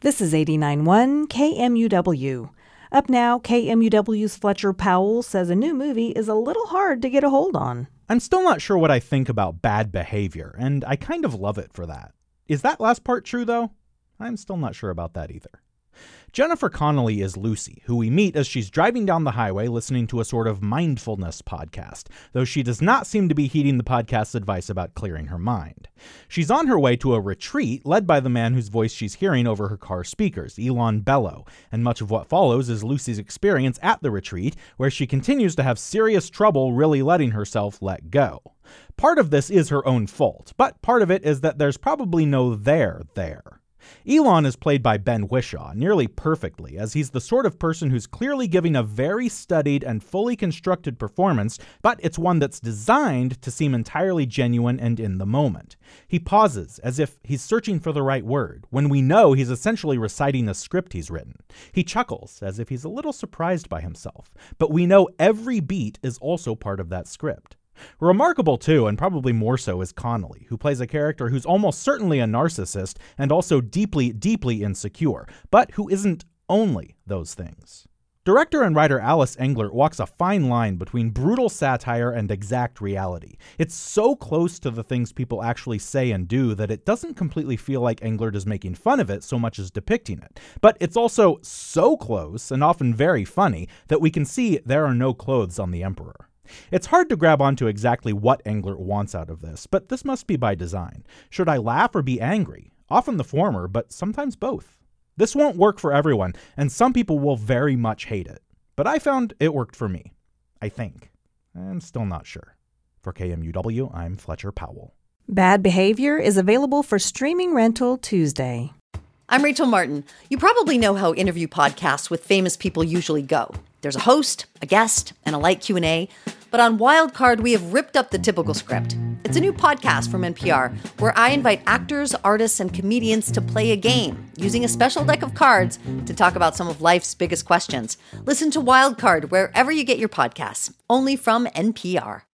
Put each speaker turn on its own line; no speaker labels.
This is 89.1 KMUW. Up now, KMUW's Fletcher Powell says a new movie is a little hard to get a hold on.
I'm still not sure what I think about Bad Behavior, and I kind of love it for that. Is that last part true, though? I'm still not sure about that either. Jennifer Connelly is Lucy, who we meet as she's driving down the highway listening to a sort of mindfulness podcast, though she does not seem to be heeding the podcast's advice about clearing her mind. She's on her way to a retreat led by the man whose voice she's hearing over her car speakers, Elon Bello, and much of what follows is Lucy's experience at the retreat, where she continues to have serious trouble really letting herself let go. Part of this is her own fault, but part of it is that there's probably no there. Elon is played by Ben Whishaw nearly perfectly, as he's the sort of person who's clearly giving a very studied and fully constructed performance, but it's one that's designed to seem entirely genuine and in the moment. He pauses as if he's searching for the right word, when we know he's essentially reciting a script he's written. He chuckles as if he's a little surprised by himself, but we know every beat is also part of that script. Remarkable too, and probably more so, is Connelly, who plays a character who's almost certainly a narcissist and also deeply, deeply insecure, but who isn't only those things. Director and writer Alice Englert walks a fine line between brutal satire and exact reality. It's so close to the things people actually say and do that it doesn't completely feel like Englert is making fun of it so much as depicting it. But it's also so close, and often very funny, that we can see there are no clothes on the Emperor. It's hard to grab onto exactly what Englert wants out of this, but this must be by design. Should I laugh or be angry? Often the former, but sometimes both. This won't work for everyone, and some people will very much hate it. But I found it worked for me. I think. I'm still not sure. For KMUW, I'm Fletcher Powell.
Bad Behavior is available for streaming rental Tuesday.
I'm Rachel Martin. You probably know how interview podcasts with famous people usually go. There's a host, a guest, and a light Q&A. But on Wildcard, we have ripped up the typical script. It's a new podcast from NPR where I invite actors, artists, and comedians to play a game using a special deck of cards to talk about some of life's biggest questions. Listen to Wildcard wherever you get your podcasts, only from NPR.